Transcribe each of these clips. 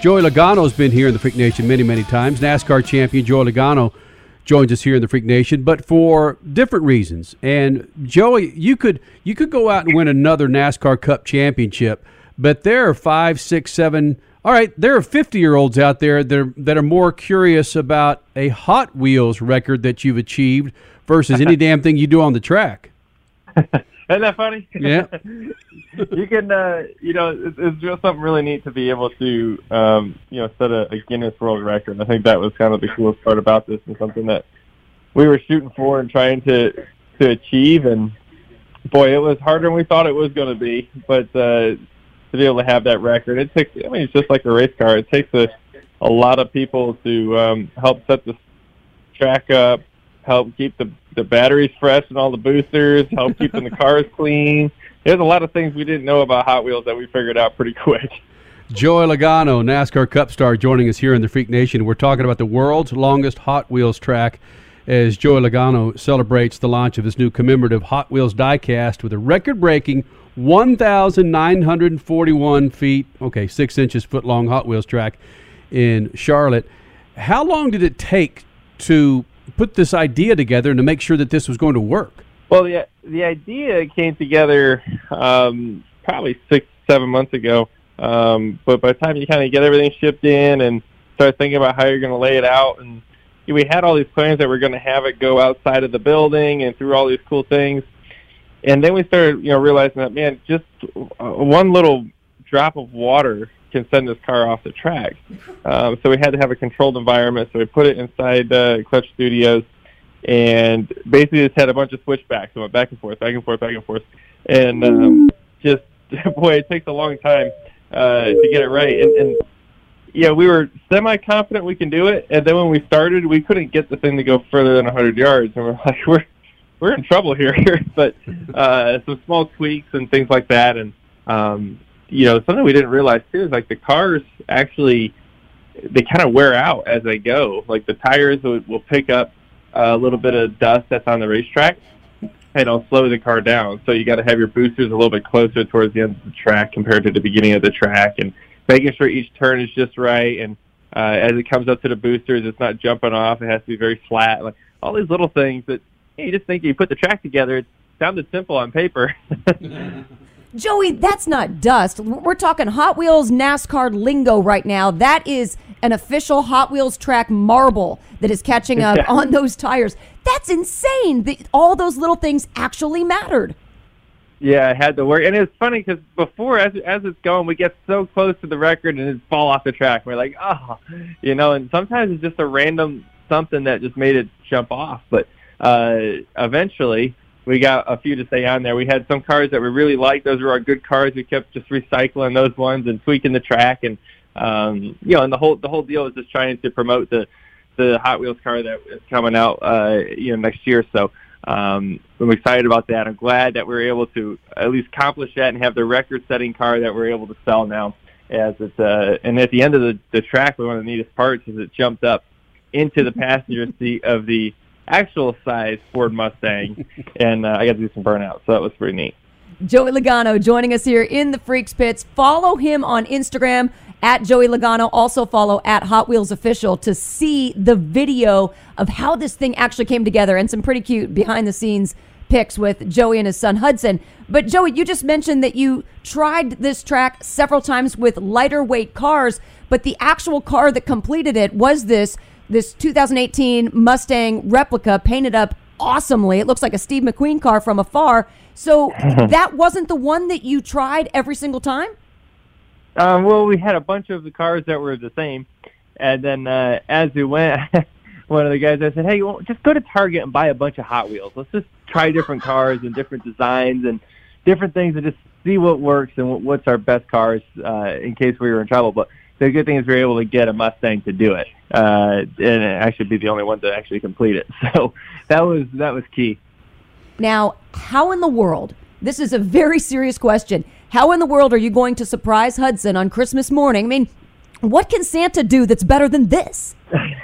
Joey Logano's been here in the Freak Nation many, many times. NASCAR champion Joey Logano joins us here in the Freak Nation, but for different reasons. And Joey, you could go out and win another NASCAR Cup championship, but there are 5, 6, 7. All right, there are 50-year-olds out there that are more curious about a Hot Wheels record that you've achieved versus any damn thing you do on the track. Isn't that funny? Yeah. You can, it's just something really neat to be able to, set a Guinness World Record. I think that was kind of the coolest part about this, and something that we were shooting for and trying to achieve. And boy, it was harder than we thought it was going to be. But to be able to have that record, it's just like a race car. It takes a lot of people to help set the track up, help keep the batteries fresh and all the boosters, help keeping the cars clean. There's a lot of things we didn't know about Hot Wheels that we figured out pretty quick. Joey Logano, NASCAR Cup star, joining us here in the Freak Nation. We're talking about the world's longest Hot Wheels track as Joey Logano celebrates the launch of his new commemorative Hot Wheels diecast with a record-breaking 1,941 feet, 6 inches foot-long Hot Wheels track in Charlotte. How long did it take to put this idea together and to make sure that this was going to work? Well, the idea came together probably 6-7 months ago. But by the time you kind of get everything shipped in and start thinking about how you're going to lay it out, and we had all these plans that we're going to have it go outside of the building and through all these cool things. And then we started, realizing that, man, just one little drop of water can send this car off the track. So we had to have a controlled environment. So we put it inside Clutch Studios, and basically just had a bunch of switchbacks. So went back and forth, back and forth, back and forth. And just, boy, it takes a long time to get it right. And we were semi-confident we can do it. And then when we started, we couldn't get the thing to go further than 100 yards. And we're like, we're in trouble here. But some small tweaks and things like that. And, something we didn't realize, too, is like the cars actually, they kind of wear out as they go. Like the tires will pick up a little bit of dust that's on the racetrack, and it'll slow the car down. So you got to have your boosters a little bit closer towards the end of the track compared to the beginning of the track, and making sure each turn is just right. And as it comes up to the boosters, it's not jumping off. It has to be very flat. Like all these little things that you just think you put the track together. It sounded simple on paper. Joey, that's not dust. We're talking Hot Wheels NASCAR lingo right now. That is an official Hot Wheels track marble that is catching up on those tires. That's insane that all those little things actually mattered. Yeah, it had to work. And it's funny because before, as it's going, we get so close to the record and it fall off the track. We're like, and sometimes it's just a random something that just made it jump off. But eventually, we got a few to stay on there. We had some cars that we really liked. Those were our good cars. We kept just recycling those ones and tweaking the track. And, and the whole deal is just trying to promote the Hot Wheels car that is coming out, next year. So I'm excited about that. I'm glad that we're able to at least accomplish that and have the record-setting car that we're able to sell now. As it's, and at the end of the track, one of the neatest parts is it jumped up into the passenger seat of the actual size Ford Mustang, and I got to do some burnout, so that was pretty neat. Joey Logano joining us here in the Freaks Pits. Follow him on Instagram at Joey Logano. Also follow at Hot Wheels Official to see the video of how this thing actually came together and some pretty cute behind-the-scenes pics with Joey and his son Hudson. But Joey, you just mentioned that you tried this track several times with lighter weight cars, but the actual car that completed it was this 2018 Mustang replica painted up awesomely. It looks like a Steve McQueen car from afar. So that wasn't the one that you tried every single time? Well, we had a bunch of the cars that were the same. And then as we went, one of the guys, I said, hey, just go to Target and buy a bunch of Hot Wheels. Let's just try different cars and different designs and different things and just see what works and what's our best cars in case we were in trouble. But the good thing is we were able to get a Mustang to do it, and actually be the only one to actually complete it. So that was key. Now, how in the world, this is a very serious question, how in the world are you going to surprise Hudson on Christmas morning? I mean, what can Santa do that's better than this?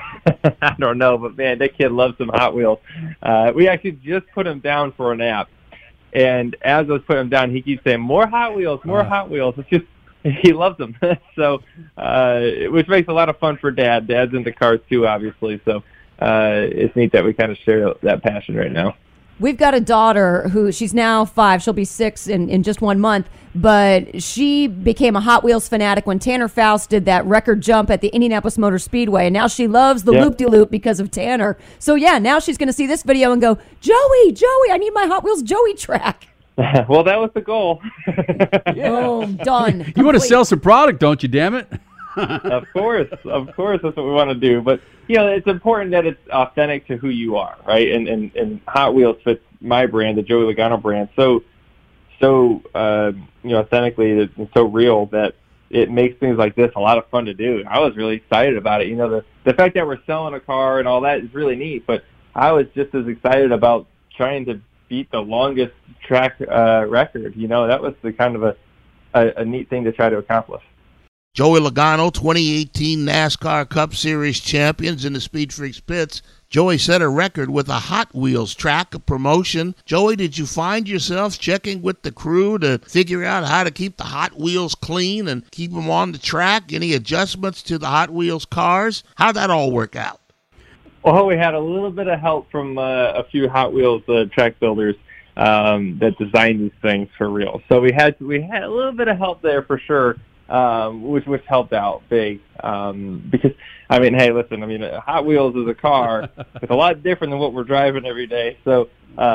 I don't know, but man, that kid loves some Hot Wheels. We actually just put him down for a nap, and as I was putting him down, he keeps saying, more Hot Wheels, more Hot Wheels. It's just he loves them. So, which makes a lot of fun for Dad. Dad's into cars too, obviously. So it's neat that we kind of share that passion right now. We've got a daughter who, she's now 5. She'll be 6 in just 1 month. But she became a Hot Wheels fanatic when Tanner Faust did that record jump at the Indianapolis Motor Speedway. And now she loves the loop-de-loop because of Tanner. So, yeah, now she's going to see this video and go, Joey, I need my Hot Wheels Joey track. Well, that was the goal. Boom, done. You want to sell some product, don't you, damn it? Of course, that's what we want to do. But it's important that it's authentic to who you are, right? And Hot Wheels fits my brand, the Joey Logano brand, so authentically and so real that it makes things like this a lot of fun to do. I was really excited about it. The fact that we're selling a car and all that is really neat. But I was just as excited about trying to beat the longest track record. That was the kind of a neat thing to try to accomplish. Joey Logano, 2018 NASCAR Cup Series champions in the Speed Freaks pits. Joey set a record with a Hot Wheels track, a promotion. Joey, did you find yourself checking with the crew to figure out how to keep the Hot Wheels clean and keep them on the track? Any adjustments to the Hot Wheels cars? How'd that all work out? Well, we had a little bit of help from a few Hot Wheels track builders that designed these things for real. So we had a little bit of help there for sure. Which helped out big, because, hey, listen, Hot Wheels is a car. It's a lot different than what we're driving every day. So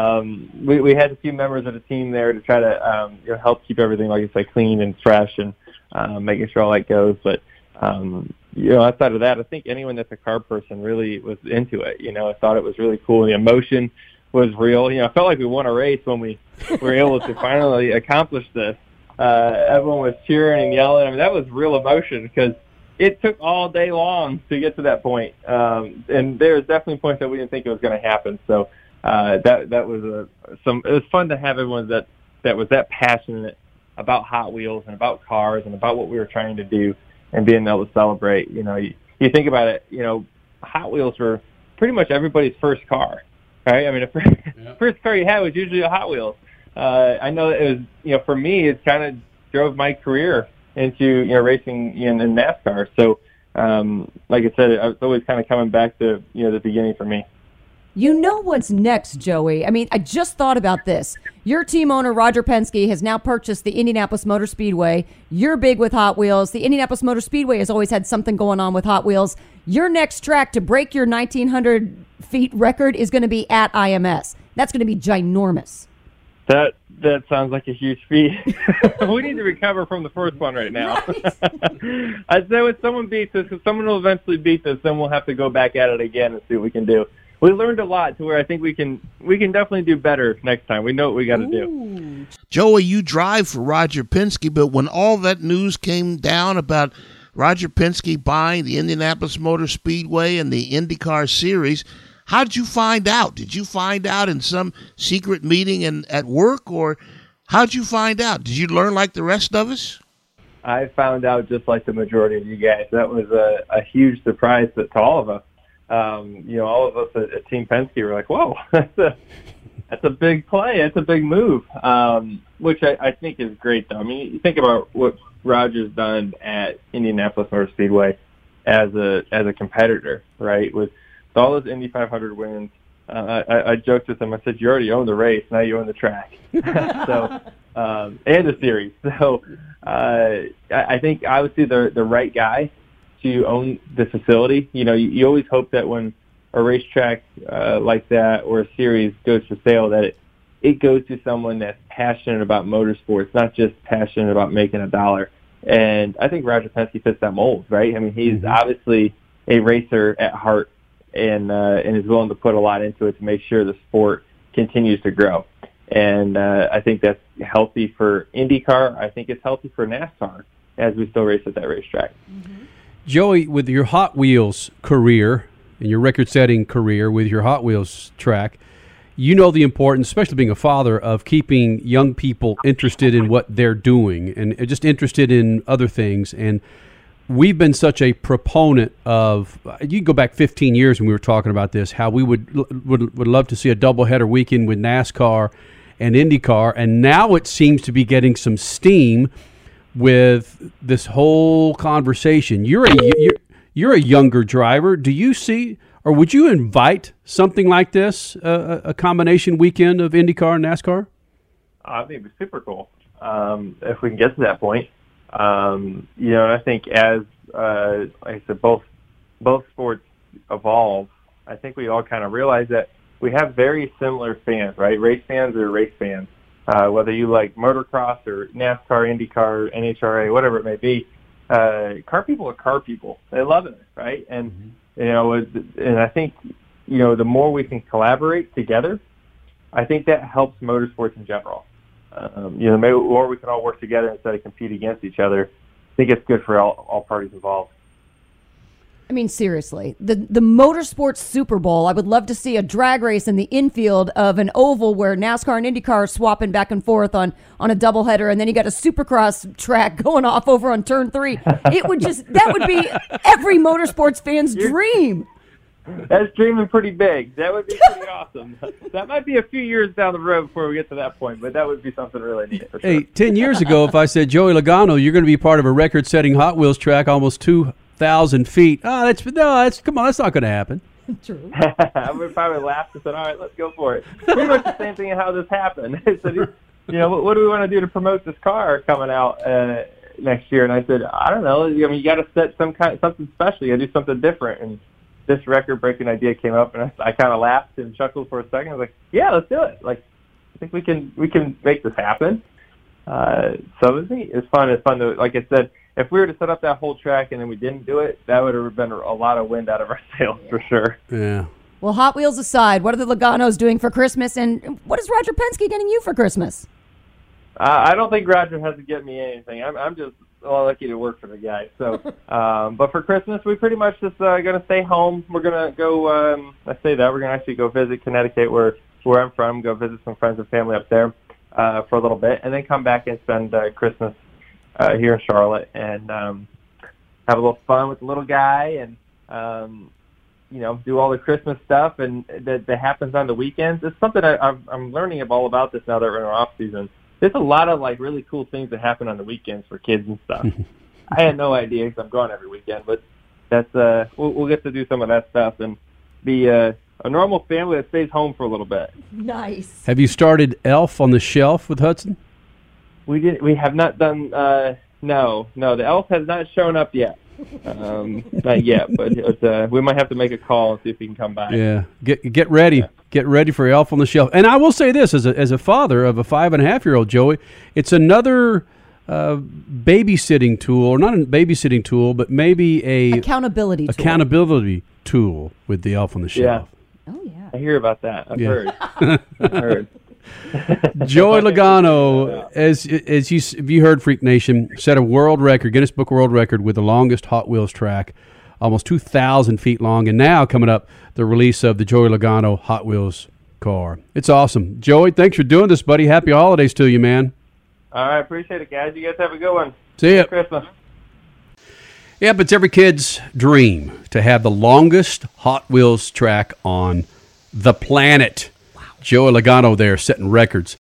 we had a few members of the team there to try to help keep everything, like I said, clean and fresh and making sure all that goes. But, outside of that, I think anyone that's a car person really was into it. I thought it was really cool. The emotion was real. I felt like we won a race when we were able to finally accomplish this. Everyone was cheering and yelling. That was real emotion because it took all day long to get to that point. And there was definitely points that we didn't think it was going to happen. So that was it was fun to have everyone that was that passionate about Hot Wheels and about cars and about what we were trying to do and being able to celebrate. You think about it. Hot Wheels were pretty much everybody's first car, right? The first car you had was usually a Hot Wheels. I know it was, for me, it kind of drove my career into, racing in NASCAR. So, like I said, it's always kind of coming back to, the beginning for me. What's next, Joey? I just thought about this. Your team owner, Roger Penske, has now purchased the Indianapolis Motor Speedway. You're big with Hot Wheels. The Indianapolis Motor Speedway has always had something going on with Hot Wheels. Your next track to break your 1,900 feet record is going to be at IMS. That's going to be ginormous. That sounds like a huge feat. We need to recover from the first one right now. Right. I'd say when someone beats us, if someone will eventually beat us, then we'll have to go back at it again and see what we can do. We learned a lot to where I think we can definitely do better next time. We know what we got to do. Joey, you drive for Roger Penske, but when all that news came down about Roger Penske buying the Indianapolis Motor Speedway and the IndyCar Series, how did you find out? Did you find out in some secret meeting at work, or how did you find out? Did you learn like the rest of us? I found out just like the majority of you guys. That was a huge surprise to all of us. All of us at Team Penske were like, whoa, that's a big play. That's a big move, which I think is great, though. You think about what Roger's done at Indianapolis Motor Speedway as a competitor, right, with all those Indy 500 wins. I joked with him. I said, "You already own the race. Now you own the track." So, and the series. So, I think obviously the right guy to own the facility. You always hope that when a racetrack like that or a series goes for sale, that it goes to someone that's passionate about motorsports, not just passionate about making a dollar. And I think Roger Penske fits that mold, right? He's obviously a racer at heart. And is willing to put a lot into it to make sure the sport continues to grow. And I think that's healthy for IndyCar. I think it's healthy for NASCAR as we still race at that racetrack. Mm-hmm. Joey, with your Hot Wheels career and your record-setting career with your Hot Wheels track, the importance, especially being a father, of keeping young people interested in what they're doing and just interested in other things. And we've been such a proponent of, you can go back 15 years when we were talking about this, how we would love to see a doubleheader weekend with NASCAR and IndyCar, and now it seems to be getting some steam with this whole conversation. You're a younger driver. Do you see, or would you invite something like this, a combination weekend of IndyCar and NASCAR? I think it'd be super cool if we can get to that point. And I think as like I said, both sports evolve. I think we all kind of realize that we have very similar fans, right? Race fans are race fans. Whether you like motocross or NASCAR, IndyCar, NHRA, whatever it may be, car people are car people. They love it, right? And and I think the more we can collaborate together, I think that helps motorsports in general. The more we can all work together instead of compete against each other, I think it's good for all parties involved. I mean, seriously, the motorsports Super Bowl, I would love to see a drag race in the infield of an oval where NASCAR and IndyCar are swapping back and forth on a doubleheader, and then you got a Supercross track going off over on turn 3. That would be every motorsports fan's dream. That's dreaming pretty big. That would be pretty awesome. That might be a few years down the road before we get to that point, but that would be something really neat for sure. Hey, 10 years ago, if I said, Joey Logano, you're going to be part of a record-setting Hot Wheels track, almost 2,000 feet. Come on, that's not going to happen. True. I would probably laugh and said, all right, let's go for it. Pretty much the same thing in how this happened. I said, what do we want to do to promote this car coming out next year? And I said, I don't know. You got to set something special. You got to do something different. And this record-breaking idea came up, and I kind of laughed and chuckled for a second. I was like, yeah, let's do it. Like, I think we can make this happen. So it was neat. It's fun. It's fun to, like I said, if we were to set up that whole track and then we didn't do it, that would have been a lot of wind out of our sails for sure. Yeah. Well, Hot Wheels aside, what are the Logano's doing for Christmas, and what is Roger Penske getting you for Christmas? I don't think Roger has to get me anything. I'm just lucky to work for the guy. So, but for Christmas, we pretty much just going to stay home. We're going to go. I say that we're going to actually go visit Connecticut, where I'm from. Go visit some friends and family up there for a little bit, and then come back and spend Christmas here in Charlotte and have a little fun with the little guy and do all the Christmas stuff and that happens on the weekends. It's something I'm learning all about this now that we're in our off season. There's a lot of like really cool things that happen on the weekends for kids and stuff. I had no idea because I'm gone every weekend, but that's we'll get to do some of that stuff and be a normal family that stays home for a little bit. Nice. Have you started Elf on the Shelf with Hudson? We have not done. No. The elf has not shown up yet. Not yet, but we might have to make a call and see if he can come by. Yeah, get ready. Yeah. Get ready for Elf on the Shelf. And I will say this, as a father of a 5.5-year-old, Joey, it's another babysitting tool, or not a babysitting tool, but maybe a accountability tool with the Elf on the Shelf. Yeah. Oh yeah, I hear about that. I've heard. Joey Logano, as you heard, Freak Nation, set a world record, Guinness Book World Record, with the longest Hot Wheels track, almost 2,000 feet long, and now coming up, the release of the Joey Logano Hot Wheels car. It's awesome. Joey, thanks for doing this, buddy. Happy holidays to you, man. All right, appreciate it, guys. You guys have a good one. See ya. Merry Christmas. Yeah, but it's every kid's dream to have the longest Hot Wheels track on the planet. Wow. Joey Logano there setting records.